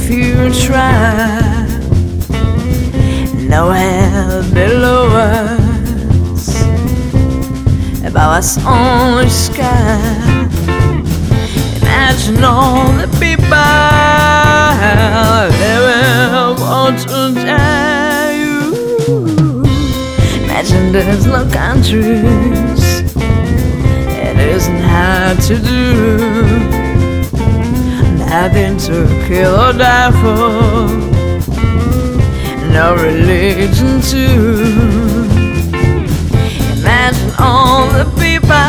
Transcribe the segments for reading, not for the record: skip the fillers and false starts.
if you try. Nowhere below us, above us only sky. Imagine all the people living want to die. Imagine there's no countries, it isn't hard to do. Nothing to kill or die for, no religion too. Imagine all the people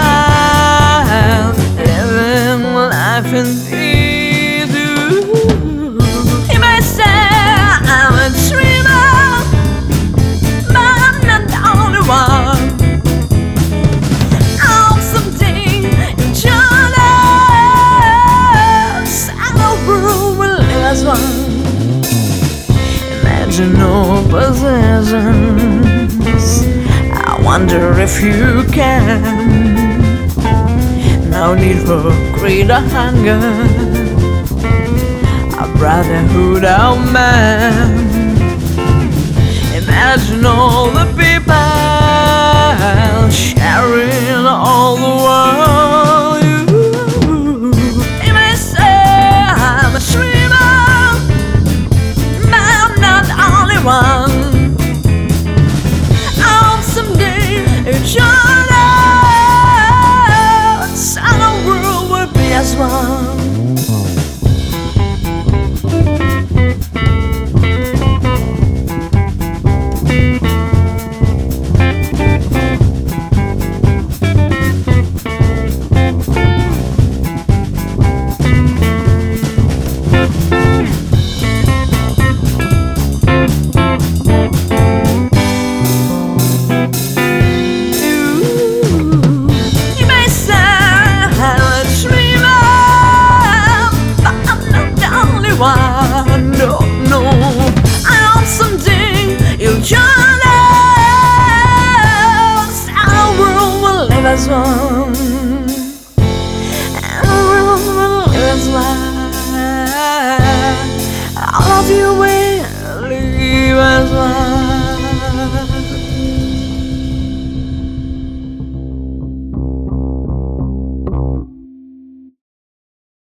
living life in peace. You may say I'm a dreamer, but I'm not the only one. Oh, someday you'll join us, and the world will live as one. Imagine no possessions, I wonder if you can. No need for greed or hunger, a brotherhood of man. Imagine all the people sharing all the world. You may say I'm a dreamer, but I'm not the only one. Oh, someday you'll join us, and the world will be as one. No, no, I hope someday you'll join us, and the world will live as one.